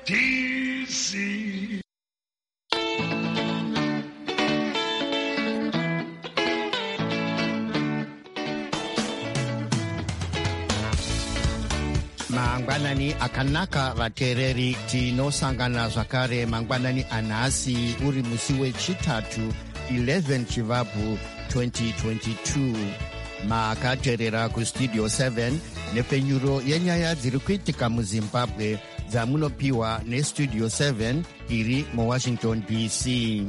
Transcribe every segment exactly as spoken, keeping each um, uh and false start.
D C. Mangwanani akanaka vateereri, tinosangana zvakare mangwanani anhasi uri musi wechitatu eleven chivabvu twenty twenty-two. Makateerera kustudio seven nepfenyuro yenyaya dziri kuitika muzimbabwe dzamunopiwa nestudio seven iri muwashington D C.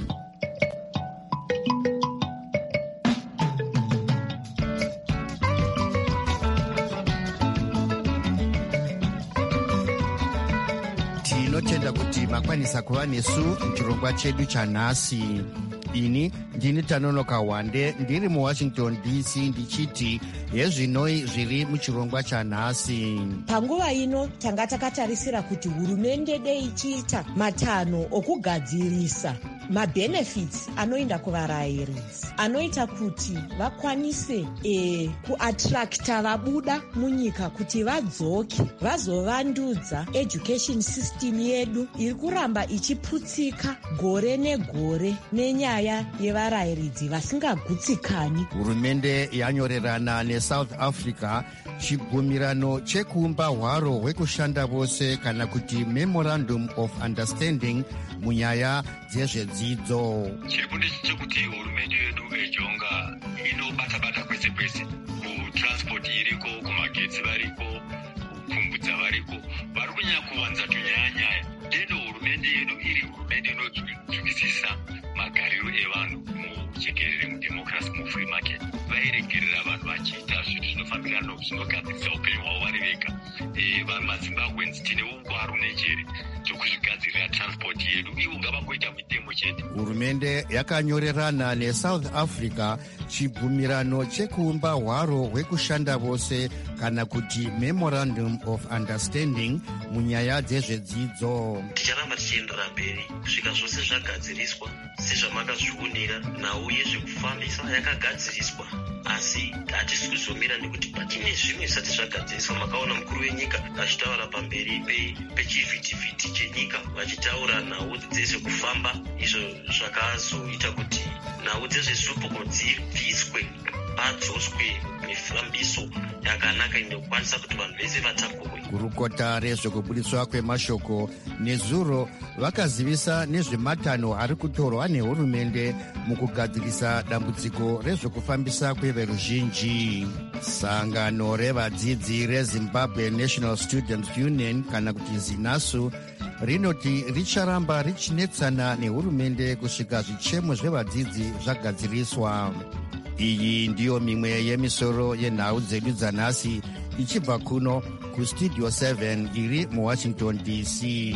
Tinotenda kuti makwanisa kuva nesu muchirongwa chedu chanhasi. Ini ndini Tanonoka Wande ndiri muwashington D C ndichiti yezvinoi zviri muchirongwa chanhasi. Panguva ino tanga takatarisira kuti hurumende dei ichiita matanho okugadzirisa mabenefits anoenda kuvarayiridzi anoita kuti vakwanise e, kuattracta vabuda munyika kuti vadzoke vazovandudza education system yedu iri kuramba ichiputsika gore negore nenyaya yevarayiridzi vasingagutsikani. Hurumende yanyorerana neSouth Africa chibvumirano chekuumba hwaro hwekushanda vose kana kuti Memorandum of Understanding munyaya dzezvedzidzo. Chiri ndechekuti hurumende yedu ejonga inobata-bata kwese kwese, kutransport iriko, kumagetsi variko, kukumbudza variko, vari kunyanya kuwanza tunyaya-nyaya. Deno hurumende yedu iri hurumende inodzvikisisa magariro evanhu muchekerere mudemocracy mufree market. Vairegerera vanhu vachiita zvinhu zvinofambirana zvinogadzirisa upenyu hwavo vari vega. Vanhu maZimbabweans tine ungwaru nejere tokuzvigadzirira transport yedu, ivo ngavangoita mitemo chete. Hurumende yakanyorerana neSouth Africa chibvumirano chekuumba hwaro hwekushanda vose kana kuti Memorandum of Understanding munyaya dzezvedzidzo. Ticharamba tichienderera mberi kusvika zvose zvagadziriswa sezvamakazviunira. Nhau yezvekufambisa yakagadziriswa, asi hatisi kuzomira nekuti patine zvimwe zvisati zvagadziriswa. Makaona mukuru wenyika achitaura pamberi pechivhitivhiti chenyika vachitaura nhau dzezvekufamba, izvo zvakazoita kuti nhau dzezvesupuko dzibviswe, padzoswe mifambiso yakanaka inokwanisa kuti vanhu vese vatakurwe. Gurukota rezvekubudiswa kwemashoko nezuro vakazivisa nezvematanho ari kutorwa nehurumende mukugadzirisa dambudziko rezvekufambisa kweveruzhinji. Sangano revadzidzi reZimbabwe National Students Union kana kuti ZINASU rinoti richaramba richinetsana nehurumende kusvika zvichemo zvevadzidzi zvagadziriswa. Iyi ndiyo mimwe yemisoro yenhau dzedu dzanhasi ichibva kuno kustudio seven iri muwashington D C.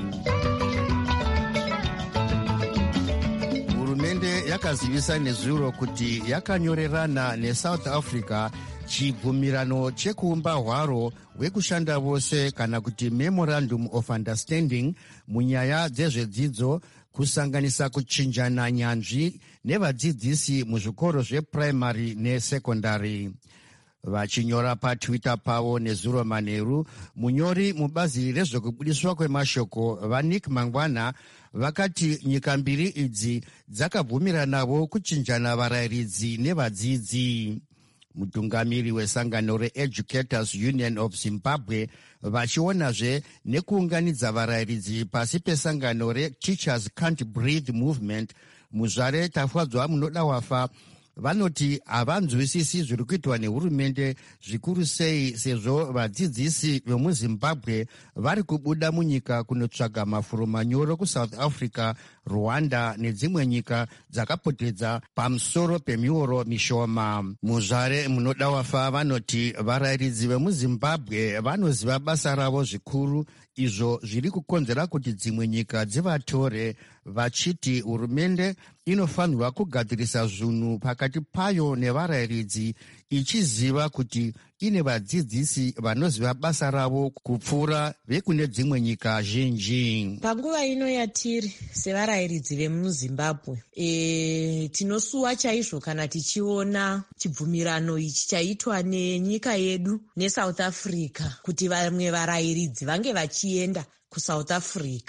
Hurumende yakazivisa nezuro kuti yakanyorerana neSouth Africa chibvumirano chekuumba hwaro hwekushanda vose kana kuti Memorandum of Understanding munyaya dzezvedzidzo, kusanganisa kuchinjana nyanzvi nevadzidzisi muzvikoro zvepuraimari nesekondari. Vachinyora patwitter pavo nezuro manheru, munyori mubazi rezvekubudiswa kwemashoko vaNick Mangwana vakati nyika mbiri idzi dzakabvumiranavo kuchinjana varayiridzi nevadzidzi. Mutungamiri wesangano reEducators Union of Zimbabwe vachionazve nekuunganidza varayiridzi pasi pesangano reTeachers Can't Breathe Movement, muzvare tafadzwa munoda wafa, vanoti havanzwisisi zviri kuitwa nehurumende, zvikuru sei sezvo vadzidzisi vemuzimbabwe vari kubuda munyika kunotsvaga mafuro manyoro kuSouth Africa, Rwanda nedzimwe nyika dzakapotedza pamusoro pemioro mishoma. Muzvare munoda wafa vanoti varayiridzi vemuzimbabwe vanoziva basa ravo zvikuru, izvo zviri kukonzera kuti dzimwe nyika dzivatore, vachiti hurumende inofanirwa kugadzirisa zvinhu pakati payo nevarayiridzi ichiziva kuti ine vadzidzisi vanoziva basa ravo kupfuura vekune dzimwe nyika zhinji. Panguva ino yatiri sevarayiridzi vemuzimbabwe, e, tinosuwa chaizvo kana tichiona chibvumirano ichi chaitwa nenyika yedu neSouth Africa kuti vamwe varayiridzi vange vachienda kuSouth Africa.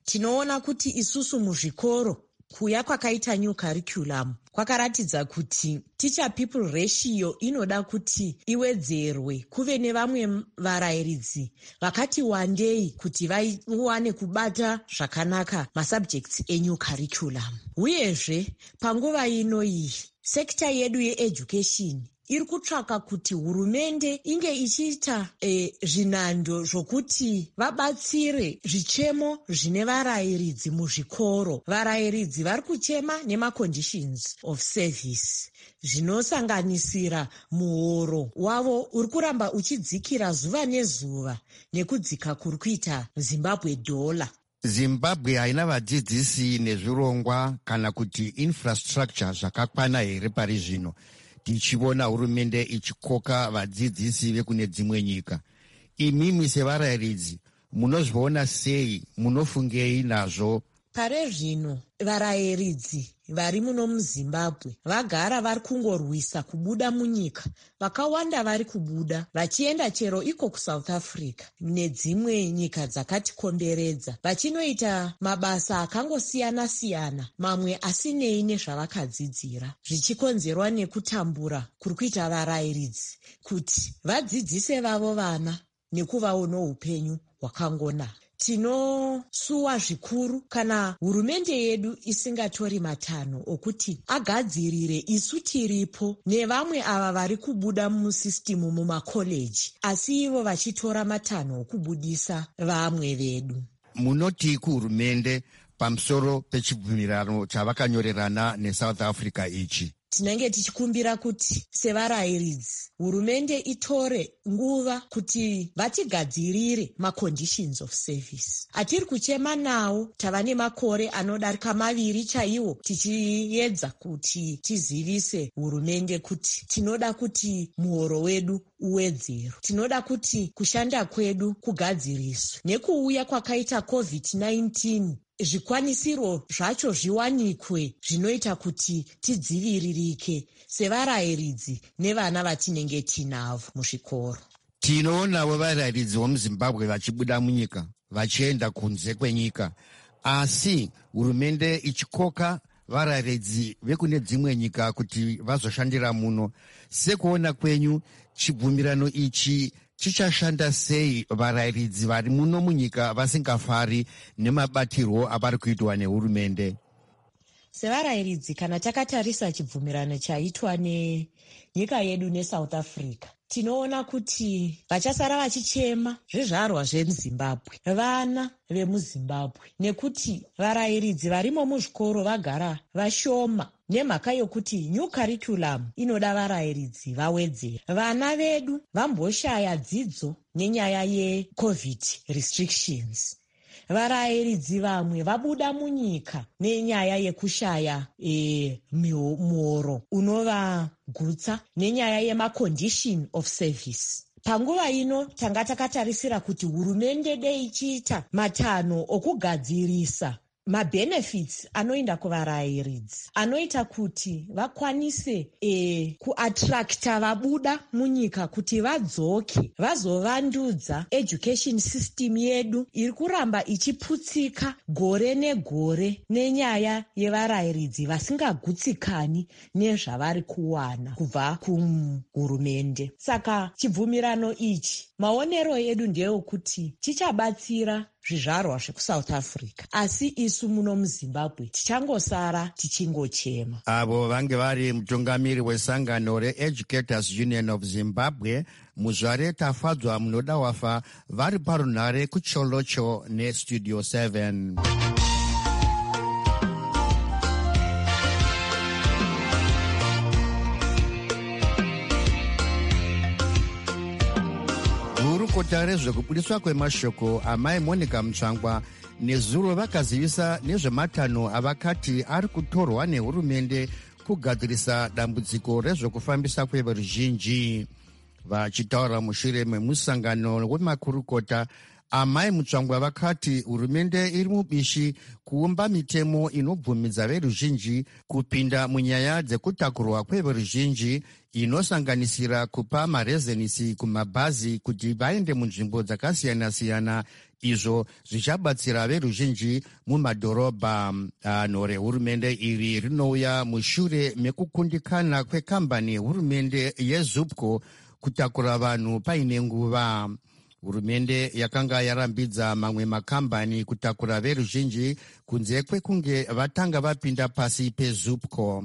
tinoona kuti isusu muzvikoro kuuya kwakaita new curriculum kwakaratidza kuti teacher people ratio inoda kuti iwedzerwe, kuve nevamwe varayiridzi vakati wandei kuti vawane kubata zvakanaka masubjects enew curriculum. Uyezve panguva ino iyi sekta yedu yeeducation iri kutsvaka kuti hurumende inge ichiita e, zvinando zvokuti vabatsire zvichemo zvine varayiridzi muzvikoro. Varayiridzi vari kuchema nemaconditions of service zvinosanganisira muhoro wavo uri kuramba uchidzikira zuva nezuva nekudzika kuri kuita Zimbabwe dollar. Zimbabwe haina vadzidzisi nezvirongwa kana kuti infrastructure zvakakwana here pari zvino, tichiona hurumende ichikoka vadzidzisi vekune dzimwe nyika. Imimi sevarayiridzi munozviona sei? Munofungei nazvo? Pare zvino varayiridzi vari muno muZimbabwe vagara vari kungorwisa kubuda munyika. Vakawanda vari kubuda vachienda chero iko kuSouth Africa nedzimwe nyika dzakatikomberedza vachinoita mabasa akangosiyana-siyana, mamwe asinei nezvavakadzidzira, zvichikonzerwa nekutambura kuri kuita varayiridzi kuti vadzidzise vavo vana nekuvawo noupenyu hwakangonaka. Tinosuwa zvikuru kana hurumende yedu isingatori matanho okuti agadzirire isu tiripo nevamwe ava vari kubuda musisitimu mumakoleji, asi ivo vachitora matanho okubudisa vamwe vedu. Munoti kuhurumende pamusoro pechibvumirano chavakanyorerana neSouth Africa ichi? Tinenge tichikumbira kuti sevarayiridzi hurumende itore nguva kuti vatigadzirire maconditions of service. Atiri kuchema nawo, tava nemakore anodarika maviri chaiwo tichiedza kuti tizivise hurumende kuti tinoda kuti muhoro wedu uwedzerwe, tinoda kuti kushanda kwedu kugadziriswe. Nekuuya kwakaita covid nineteen zvikwanisiro zvacho zviwanikwe zvinoita kuti tidziviririke sevarayiridzi nevana vatinenge tinavo muzvikoro. Tinoonawo varayiridzi vomuZimbabwe vachibuda munyika vachienda kunze kwenyika, asi hurumende ichikoka varayiridzi vekune dzimwe nyika kuti vazoshandira muno. Sekuona kwenyu chibvumirano ichi chichashanda sei varayiridzi vari muno munyika vasingafari nemabatirwo avari kuitwa nehurumende? Sevarayiridzi kana takatarisa chibvumirano chaitwa nenyika yedu neSouth Africa, tinoona kuti vachasara vachichema zvizvarwa zvemuZimbabwe, vana vemuZimbabwe, nekuti varayiridzi varimo muzvikoro vagara vashoma nemhaka yokuti new curriculum inoda varayiridzi vawedzera. Vana vedu vamboshaya dzidzo nenyaya yecovid restrictions. Varayiridzi vamwe vabuda munyika nenyaya yekushaya e, muhoro unovagutsa nenyaya yemacondition of service. Panguva ino tanga takatarisira kuti hurumende dei ichiita matanho okugadzirisa mabenefits anoenda kuvarayiridzi anoita kuti vakwanise e, kuattracta vabuda munyika kuti vadzoke vazovandudza education system yedu iri kuramba ichiputsika gore negore nenyaya yevarayiridzi vasingagutsikani nezvavari kuwana kubva kuhurumende. Saka chibvumirano ichi maonero edu ndeyokuti chichabatsira zvizvarwa zvekuSouth Africa, asi isu muno muZimbabwe tichangosara tichingochema. Avo vange vari mutungamiri wesangano reEducators Union of Zimbabwe, Muzvare Tafadzwa Munoda Wafa, vari parunhare kuCholocho neStudio seven. Gurukota rezvekubudiswa kwemashoko amai Monica Mutsvangwa nezuro vakazivisa nezvematanho avakati ari kutorwa nehurumende kugadzirisa dambudziko rezvekufambisa kweveruzhinji. Vachitaura mushure memusangano wemakurukota, amai Mutsvangwa vakati hurumende iri mubishi kuumba mitemo inobvumidza veruzhinji kupinda munyaya dzekutakurwa kweveruzhinji, inosanganisira kupa marezenisi kumabhazi kuti vaende munzvimbo dzakasiyana-siyana izvo zvichabatsira veruzhinji mumadhorobha. Danho rehurumende iri rinouya mushure mekukundikana kwekambani yehurumende yeZUPCO kutakura vanhu paine nguva. Hurumende yakanga yarambidza mamwe makambani kutakura veruzhinji kunze kwekunge vatanga vapinda pasi peZUPCO.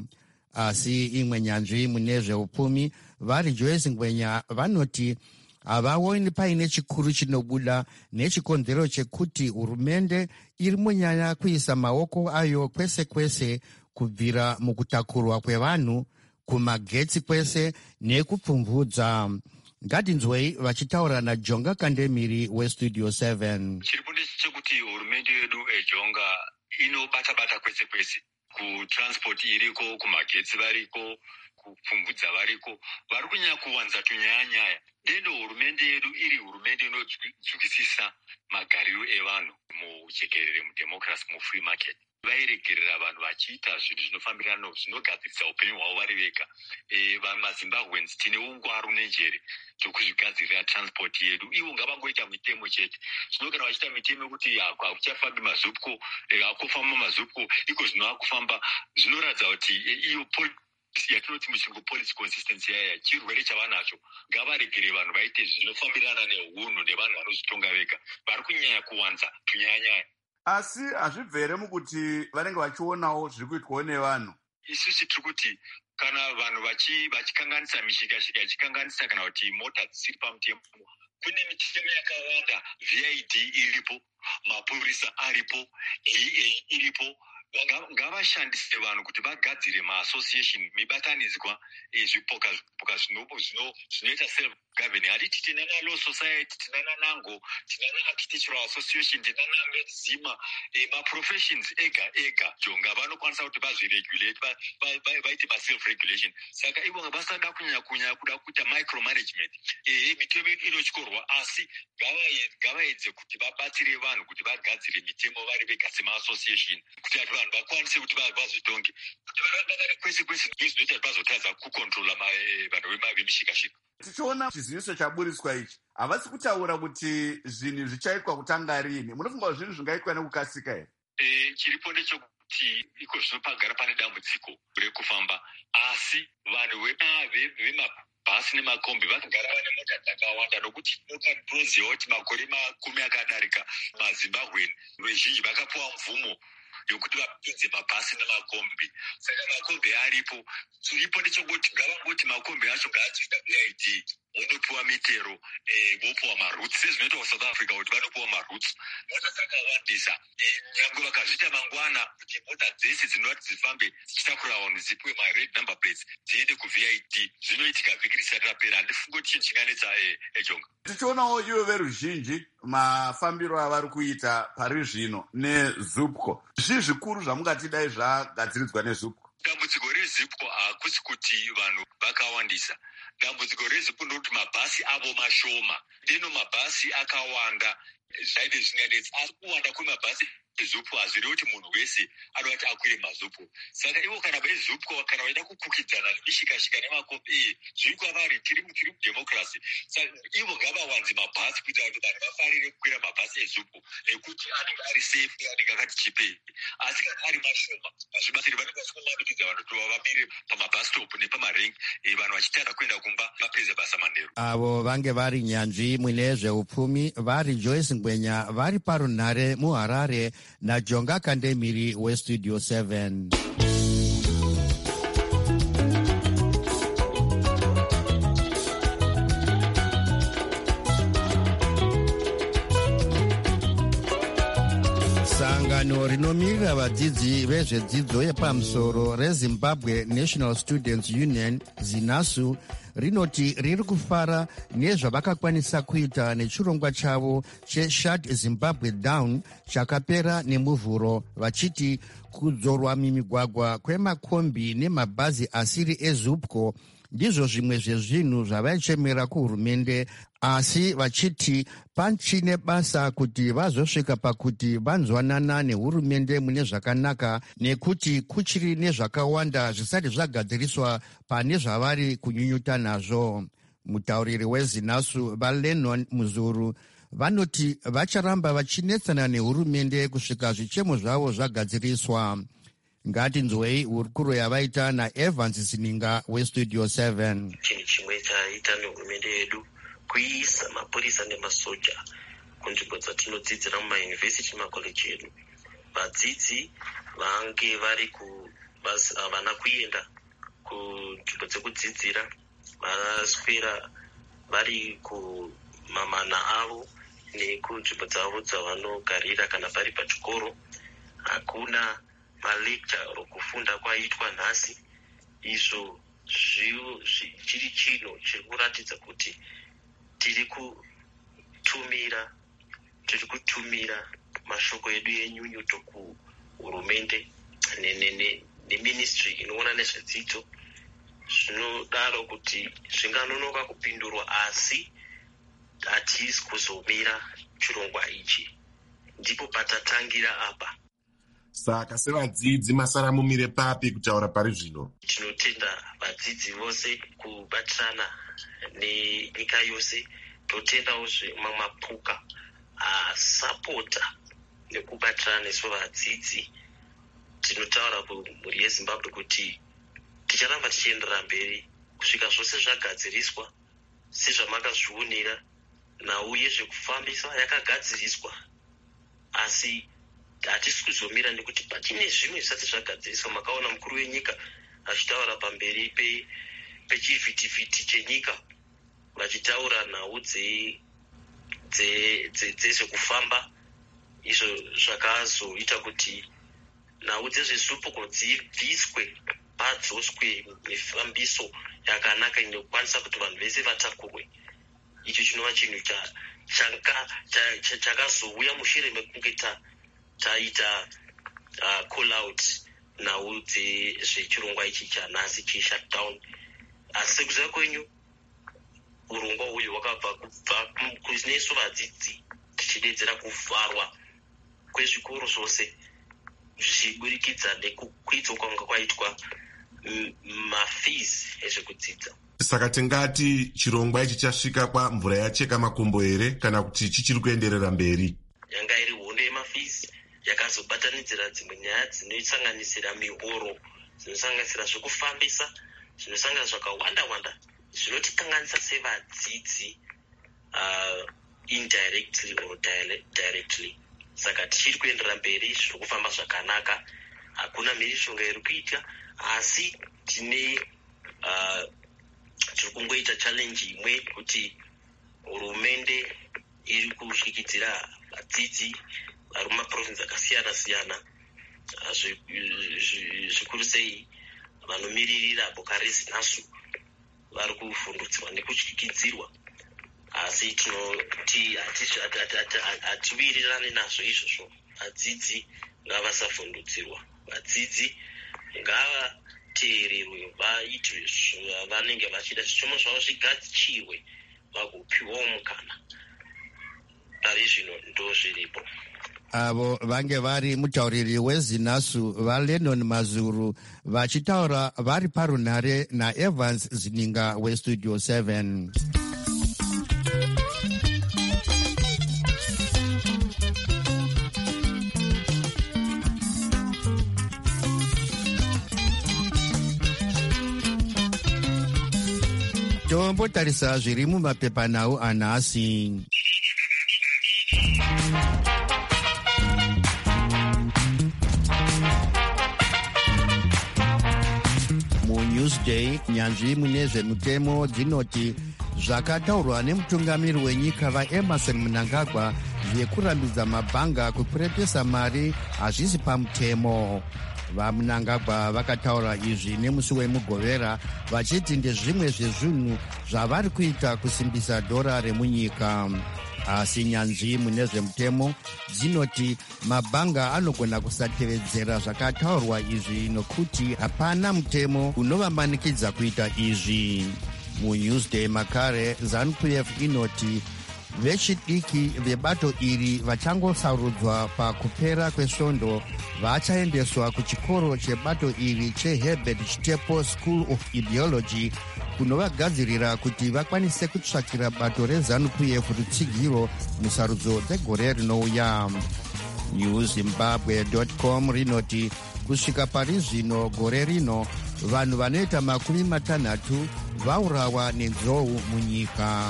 Asi imwe nyanzvi mune zveupfumi vari Joyce Ngwenya vanoti havaoni paine chikuru chinobuda nechikonzero chekuti hurumende iri munyanya kuisa maoko ayo kwese kwese, kubvira mukutakurwa kwevanhu, kumagetsi kwese nekupfumvudza. Ngatinzwei vachitaura naJonga Kandemiri weStudio seven. Chiripo ndechekuti hurumende yedu eJonga inobata-bata kwese kwese, kutransport iriko, kumagetsi variko, kupfumvudza variko, vari kunyanya kuwanza tunyaya-nyaya. Dendo hurumende yedu iri hurumende inodzukisisa magariro evanhu mujekerere, mudemocracy, mufree market. Vairegerera vanhu vachiita zvinhu zvinofambirana zvinogadzirisa upenyu hwavo vari vega. E, maZimbabweans tine ungwaru nenjere dzokuzvigadzirira transport yedu. Ivo ngavangoita mitemo chete. Zvino kana vachiita mitemo yekuti hakuchafambi maZUPCO, hakufamba maZUPCO, iko zvino hakufamba, zvinoratidza kuti iyo yatinoti muchirungu policy consistency yaya chirwere chavanacho. Ngavaregere vanhu vaite zvinofambirana neunhu nevanhu vanozvitonga vega. Vari kunyanya kuwanza tunyanya-nyaya. Asi hazvibvere mukuti vanenge vachionawo zviri kuitwawo nevanhu. Isusu tiri kuti kana vanhu vachikanganisa mishika-shika, vachikanganisa kana kuti mota dzisiri pamutemo, kune mitemo yakawanda, V I D iripo, mapurisa aripo, A A iripo. Ngavashandise vanhu kuti vagadzire maassociation, mibatanidzwa, zvipoka zvipoka zvinoita self governing. Hatiti tinana law society, tinana nango, tinana architectural association, tinana medzima, maprofessions ega ega. Jonga vanokwanisa kuti vazviregulate, vaite maself regulation. Saka ivo vasada kunyanya kunyanya kuda kuita micromanagement. Eh, mitemo inotyorwa, asi ngavaedze kuti vabatsire vanhu kuti vagadzire mitemo vari vega sema-association, kuti vanhu vakwanise kuti vazvitonge, kuti varamba vari kwese kwese zvinoita kuti vazotadza kukontrola vanhu vemishika-shika. Tichiona chiziviso chaburiswa ichi, havasi kutaura kuti zvinhu zvichaitwa kutanga rini. Munofunga zvinhu zvingaitwa nekukasika here? E, chiripo ndechekuti iko zvinopagara pane dambudziko rekufamba, asi vanhu vemabhasi nemakombi vakagara vane mota dzakawanda, nokuti tinoziva kuti makore makumi akadarika maZimbabwean ruzhinji vakapiwa mvumo yokuti vapinze mabhasi nemakombi. Saka makombi aripo, chiripo ndechekuti ngavangoti makombi acho ngaachiita V I D, vonopiwa mitero, vopiwa maroots, sezvinoita kuSouth Africa kuti vanopiwa maroots. Mota dzakawandisa, nyange vakazviita mangwana kuti mota dzese dzinovati dzifambe dzichitakura vanhu dzipiwe mared number plates dziende kuV I D. Zvinoitika vhiki risati rapera. Handifungi kuti chinhu chinganetsa eJonga. Tichionawo ivo veruzhinji mafambiro avari kuita pari zvino neZUPCO. Zvii zvikuru zvamungati dai zvagadziridzwa neZUPCO? Dambudziko reZUPCO hakusi kuti vanhu vakawandisa. Dambudziko reZUPCO ndokuti mabhasi avo mashoma. Deno mabhasi akawanda zvaide zvinganetsa, asi kuwanda kwemabhasi eZUPCO hazviri kuti munhu wese anoda kuti akwire maZUPCO. Saka ivo kana veZUPCO kana vaida kukukidzana nemishika-shika nemakombi, zviri kwavari tiri mudemocracy. Saka ivo ngavawanze mabhasi kuita kuti vanhu vafarire kukwira mabhasi eZUPCO, ekuti anenge ari safe, anenge akati chipei. Asi kana ari mashoma, hazvibatsiri, vanenge vachikumanikiza vanhu kuti vamire pamabhasi stop nepamarengi, vanhu vachitadza kuenda kumba vapedze basa manheru. Avo vange vari nyanzvi mune zveupfumi vari Joyce Ngwenya vari parunhare muHarare naJonga Kandemiri weStudio seven. Sangano rinomirira vadzidzi vezvedzidzo yepamusoro reZimbabwe National Students Union ZINASU rinoti riri kufara nezvavakakwanisa kuita nechirongwa chavo cheShut Zimbabwe Down chakapera nemuvhuro, vachiti kudzorwa mimigwagwa kwemakombi nemabhazi asiri eZUPCO ndizvo zvimwe zvezvinhu zvavaichemera kuhurumende, asi vachiti pachine basa kuti vazosvika pakuti vanzwanana nehurumende mune zvakanaka, nekuti kuchiri nezvakawanda zvisati zvagadziriswa pane zvavari kunyunyuta nazvo. Mutauriri weZINASU vaLennon Muzuru vanoti vacharamba vachinetsana nehurumende kusvika zvichemo zvavo zvagadziriswa. Ngatinzwei hurukuro yavaita naEvans Zininga weStudio seven. Chinhu chimwe chaita nehurumende yedu kuisa mapurisa nemasoja kunzvimbo dzatinodzidzira mumayunivhesiti nemakoleji edu. Vadzidzi vange vari ku havana kuenda kunzvimbo dzekudzidzira, varaswera vari kumamana avo nekunzvimbo dzavo dzavanogarira kana pari pachikoro. Hakuna malecture okufunda kwaitwa nhasi. Izvo chiri chino chiri kuratidza kuti tiri kutumira tiri kutumira mashoko edu enyunyuto kuhurumende neministry inoona nezvedzidzo. Zvinodaro kuti zvinganonoka kupindurwa, asi hatisi kuzomira chirongwa ichi. Ndipo patatangira apa. Saka sevadzidzi masara mumire papi kutaura pari zvino? Tinotenda vadzidzi vose kubatirana nenyika yose. Totendawo mamwe mapuka asapota nekubatirana nesu vadzidzi. Tinotaura kumhuri yeZimbabwe kuti ticharamba tichienderera mberi kusvika zvose zvagadziriswa sezvamakazvionera. Nhau yezvekufambisa yakagadziriswa, asi hatisi kuzomira nekuti patine zvimwe zvisati zvagadziriswa. Makaona mukuru wenyika achitaura pamberi pechivhitivhiti chenyika vachitaura nhau dzezvekufamba. Izvo zvakazoita kuti nhau dzezvezupuko dzibviswe, padzoswe mifambiso yakanaka inokwanisa kuti vanhu vese vatakurwe. Icho chinova chinhu chakazouya mushure mekunge taita call out nhau dzezvechirongwa ichi chanhasi chishutdown. Asi sekuziva kwenyu urongwa uyu wakabva kubva kunesu vadzidzi tichidedzera kuvharwa kwezvikoro zvose zvichiburikidza nekukwidzwa kwanga kwaitwa mafees ezvekudzidza. Saka tingati chirongwa ichi chasvika kwamvura yacheka makumbo here kana kuti chichiri kuenderera mberi? Yanga iri hondo yemafees yakazobatanidzira dzimwe nyaya dzinosanganisira mihoro, dzinosanganisira zvekufambisa, zvinosanganisira zvakawanda wanda zvinotikanganisa sevadzidzi uh, indirectly or directly. Saka tichiri kuenderera mberi, zviri kufamba zvakanaka, hakuna mhirishonga iri kuita, asi tine uh, tiri kungoita challenge imwe kuti hurumende iri kusvikidzira vadzidzi vari mumaprovinsi akasiyana siyana, zvikuru sei vanomiririra Bukaresi nasu vari kuvhundutswa nekusvikidzirwa. Asi tinoti hatiwirirani nazvo izvozvo. Vadzidzi ngavasavhundutsirwa, vadzidzi ngavateererwe, vaitwe zvavanenge vachida, zvitsomo zvavo zvigadzirwe, vagopiwawo mukana. Pari zvino ndo zviripo. Avo vange vari mutauriri weZinasu vaLennon Mazuru vachitaura vari parunhare naEvans Zininga weStudio seven. Tombotarisa zviri mumapepanhau anhasi. MuNewsday, nyanzvi mune zvemutemo dzinoti zvakataurwa nemutungamiri wenyika vaEmmerson Mnangagwa zvekurambidza mabhanga kupurepesa mari hazvisi pamutemo. VaMnangagwa vakataura izvi nemusi wemugovera vachiti ndezvimwe zvezvinhu zvavari kuita kusimbisa dhora remunyika. Asi nyanzvi mune zvemutemo dzinoti mabhanga anogona kusatevedzera zvakataurwa izvi nokuti hapana mutemo unovamanikidza kuita izvi. MuNewsday makare ZANU-P F inoti vechidiki vebato iri vachangosarudzwa pakupera kwesvondo vachaendeswa kuchikoro chebato iri cheHerbert Chitepo School of Ideology kunovagadzirira kuti vakwanise kutsvakira bato rezanu p f rutsigiro musarudzo dzegore rinouya. newzimbabwe dot com rinoti kusvika pari zvino gore rino vanhu vanoita makumi matanhatu vaurawa nenzou munyika.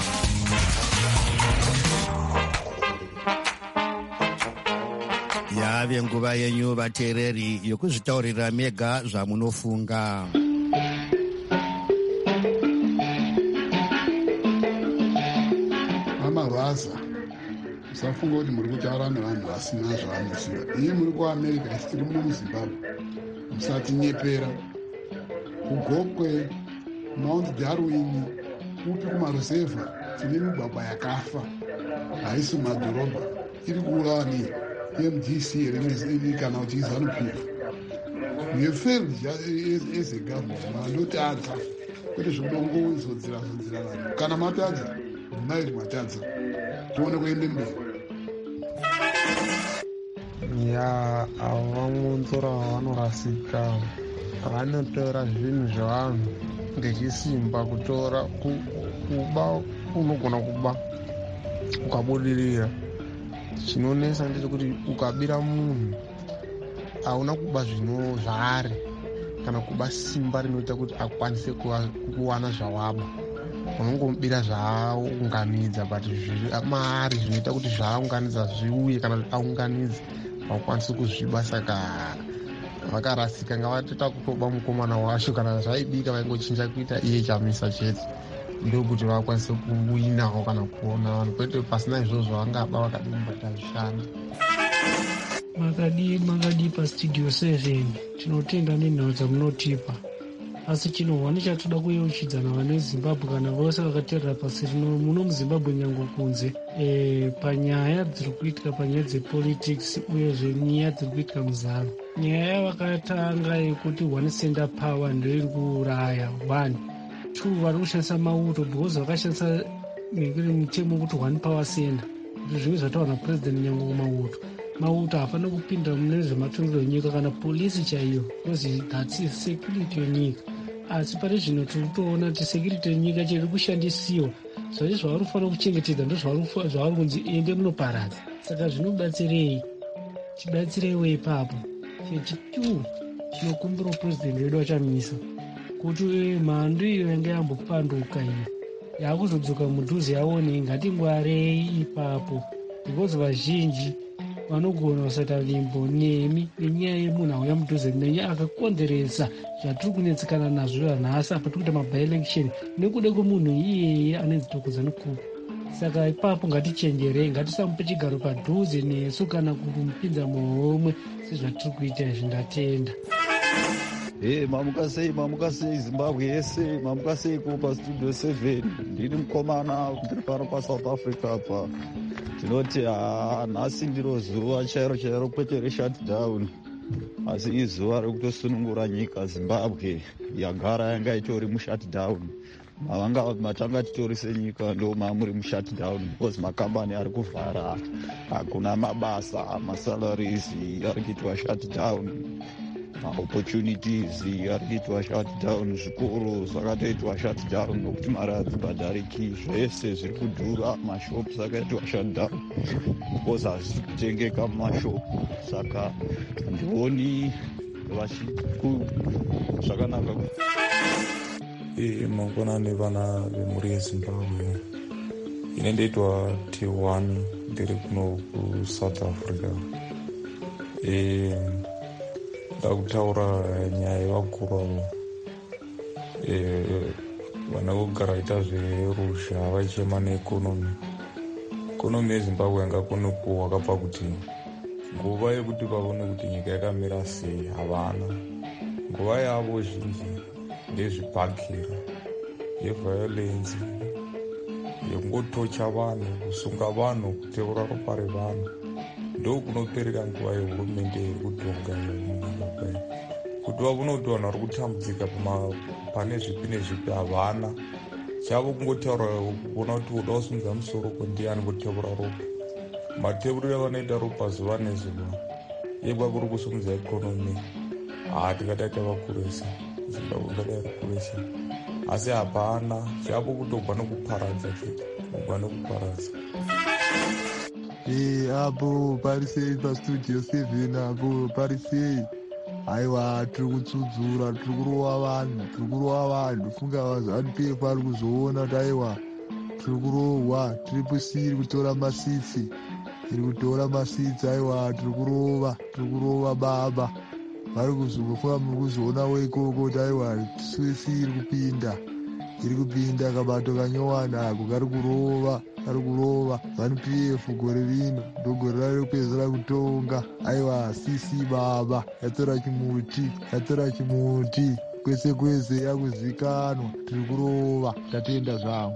yave nguva yenyu vateereri yokuzvitaurira mega zvamunofunga. amarwaza musafunga kuti muri kutaura nevanhu vasina zvavanoziva. iye muri kuamerica tiri muno muzimbabwe, musatinyepera. kugokwe, mount darwin, upi kumarusevha tine migwagwa yakafa, haisi mumadhorobha. iri kuurawa neM D C here kana kuti izanu-P F. You failed as a government. Mandotadza kwete zvekudongozodzera zodzera vanhu. Kana matadza mairi matadza tione kuende mberi. ya avo vamunzora vanorasika vanotora zvinhu zvevanhu ngechisimba, kutora kuba unogona kuba ukabudirira. Chinonesa ndechekuti ukabira munhu hauna kuba zvino zvaari kana kuba simba rinoita kuti akwanise kuwana zvawaba. Unongomubira zvaaunganidza but maari zvinoita kuti zvaaunganidza zviuye kana kuti aunganidza haukwanisi kuzviba. Saka vakarasika ngavatota kutoba mukomana wacho, kana zvaibika vaingochinja kuita iye chamisa chete ndokuti vakwanise kuwinawo kana kuona vanhu, kwete pasina izvozvo vangaba vakadimbata zvishanda. makadi makadi pastudio seven tinotenda nenhau dzamunotipa, asi chinohwa nechatoda kuyeuchidzana vana vezimbabwe kana vose vakateerera pasi rino muno muzimbabwe nyange kunze e, panyaya dziri kuitika panyaya dzepolitics uyezve nyaya dziri kuitika muzano. nyaya yavakatanga yekuti one center power ndoiri kuuraya one two vari kushandisa mauto because vakashandisa mutemo wekuti one power center, kuti zvimwe zvataura napuresident nyange kumauto mauto hafana kupinda mune zvematongerwo enyika kana polisi chaiyo, because that's security yenyika. Asi pari zvino tiri kutoona kuti security yenyika chiri kushandisiwa zvazvo zvavari kufanira kuchengetedza ndo zvavari kunzi ende munoparadza. Saka zvinobatsirei? Tibatsireiwo ipapo. Chechituru chinokumbira puresident wedu wachamisa kuti mhando iyo yanga yambopanduka iyo yakuzodzoka mudhuze yaone ngatingwarei ipapo, because vazhinji vanogona kusaita vimbo nemi nenyaya yemunhu auya mudhuze nenyaya akakonzeresa zvatiri kunetsekana nazvo nhasi apa tikuita mabielection nekuda kwemunhu iyeye anedzitokoza nekupa. Saka ipapo ngatichenjerei, ngatisamupe chigaro padhuze nesu kana kumupinza muhomwe sezvatiri kuita izvi. Ndatenda. Hey, mamuka sei mamuka sei Zimbabwe yese mamuka sei ko pa studio seven. Ndiri mukomana ndiri pano pa South Africa apa. Tinoti nhasi ndiro zuva chairo chairo kwete reshutdown, asi izuva rekutosunungura nyika. Zimbabwe yagara yanga itori mushutdown, mavanga matanga titori senyika ndo mamuri mushutdown because makambani ari kuvhara, hakuna mabasa, masalaries ari kuitwa shutdown, maopportunities ari kuitwa shutdown, zvikoro zvakatoitwa shutdown nokuti mari hadzibhadhariki, zvese zviri kudhura, mashops akaitwa shutdown because hazvisi kutengeka mumashopu. Saka ndioni zvakanaka. E, mangwanani vana vemhuri yezimbabwe, ine ndoitwa T one ndiri kuno kuSouth Africa. E, ndakutaura nyaya yevakuru e, vana vogara ita zverusha vaichema neekonomi. Ikonomi yezimbabwe yangakone kuwa kabva kuti nguva yekuti vaone kuti nyika yakamira sei havana. Nguva yavo zhinji ndezvibhakira, yeviolence, yekungotocha vanhu, kusunga vanhu, kuteura ropa revanhu. Ndo kunoperera nguva yehurumende iri kutonga munyika kwedu, kuti vaone kuti vanhu vari kutambudzika pane zvipi nezvipi havana. Chavo kungotaura kuona kuti uda kusimudza musoro kwendiani kuteura ropa. Mateuriro avanoita ropa zuva nezuva, yekwa kuri kusimudza ikonomi. Haa, tikadai tavakurisa Zimbabwe ngadai kukurisa. asi hapana chavo kutogwa nokuparadza chete kugwa nokuparadza. Hey, apo parisei pastudio seven apo parisei. Aiwa tiri kutsudzura, tiri kurova vanhu, tiri kurova vanhu. Funga vaZanu P F ari kuzoona kuti aiwa tiri kurohwa, triple C iri kutora masitsi, iri kutora masitsi. Aiwa tiri kurova, tiri kurova baba. Vari kuzofunga muri kuzoona weikoko kuti aiwa Swiss iri kupinda, iri kupinda kabato kanyowana ako kari kurova, kari kurova. Zanu P F gore rino ndogore rari kupedzera kutonga. Aiwa C C baba yatora chimuti, yatora chimuti kwese kwese yakuzikanwa. Tiri kurova, tatenda zvangu.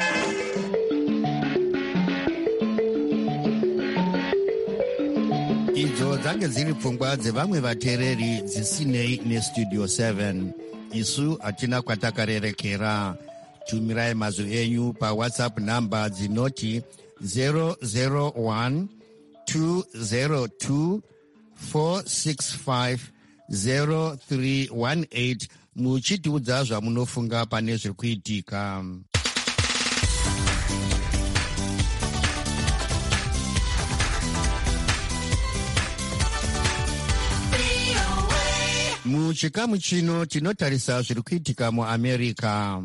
Idzo dzange dziri pfungwa dzevamwe vateereri dzisinei nestudio seven. Isu hatina kwatakarerekera. Tumirai mazwi enyu pawhatsapp namba dzinoti zero zero one two zero two four six five zero three one eight muchitiudza zvamunofunga pane zviri kuitika. Muchikamu chino tinotarisa zviri kuitika muAmerica.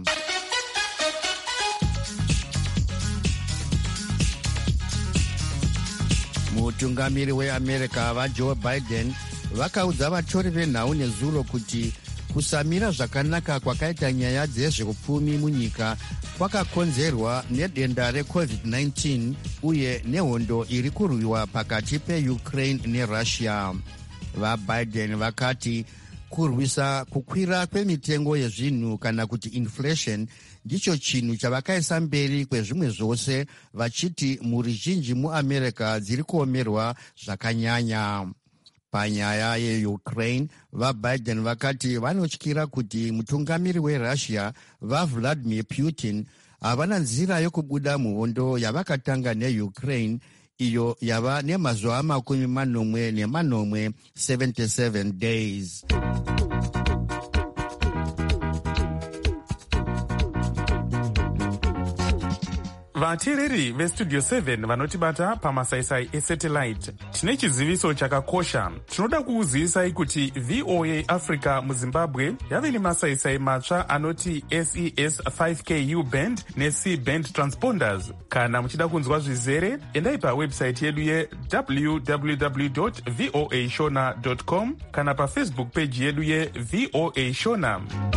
Mutungamiri weAmerica vaJoe Biden vakaudza vatori venhau nezuro kuti kusamira zvakanaka kwakaita nyaya dzezveupfumi munyika kwakakonzerwa nedenda recovid nineteen uye nehondo iri kurwiwa pakati peUkraine neRussia. VaBiden vakati kurwisa kukwira kwemitengo yezvinhu kana kuti inflation ndicho chinhu chavakaisa mberi kwezvimwe zvose, vachiti mhuri zhinji muAmerica dziri kuomerwa zvakanyanya. Panyaya yeUkraine, vaBiden vakati vanotyira kuti mutungamiri weRussia vaVladimir Putin havana nzira yokubuda muhondo yavakatanga neUkraine, iyo yava nemazuva makumi manomwe nemanomwe seventy-seven days. vateereri vestudio seven vanotibata pamasaisai esatellite, tine chiziviso chakakosha. Tinoda kukuzivisai kuti V O A Africa muZimbabwe yave nemasaisai matsva anoti S E S five K U band neC band transponders. Kana muchida kunzwa zvizere, endai pawebsite yedu ye w w w dot voa shona dot com kana pafacebook page yedu ye V O A Shona.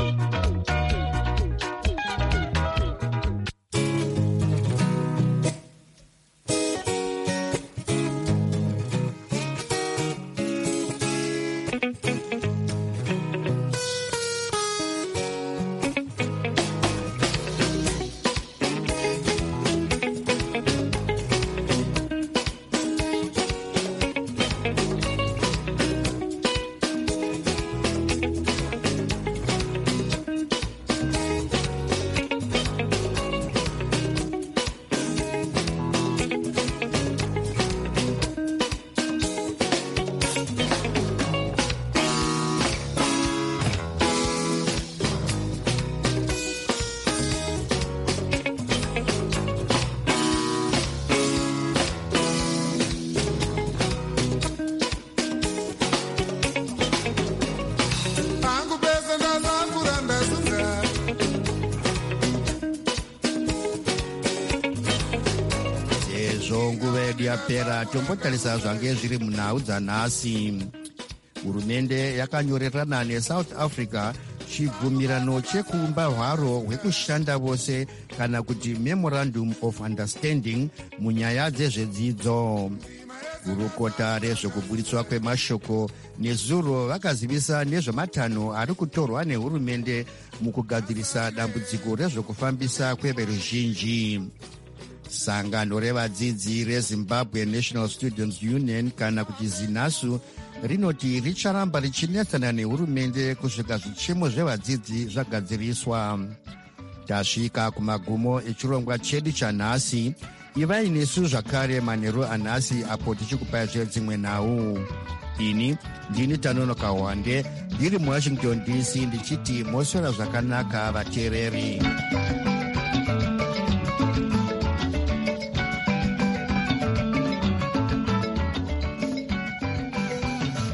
yapera tombotarisa zvange zviri munhau dzanhasi. Hurumende yakanyorerana neSouth Africa chibvumirano chekuumba hwaro hwekushanda vose kana kuti Memorandum of Understanding munyaya dzezvedzidzo. Gurukota rezvekuburitswa kwemashoko nezuro vakazivisa nezvematanho ari kutorwa nehurumende mukugadzirisa dambudziko rezvekufambisa kweveruzhinji. Sangano revadzidzi reZimbabwe National Students Union kana kuti ZINASU rinoti richaramba richinetsana nehurumende kusvika zvichemo zvevadzidzi zvagadziriswa. Tasvika kumagumo echirongwa chedu chanhasi. Ivai nesu zvakare manheru anhasi apo tichikupai zvedzimwe nhau. Ini ndini Tanonoka Wande ndiri muwashington dc ndichiti moswera zvakanaka vateereri.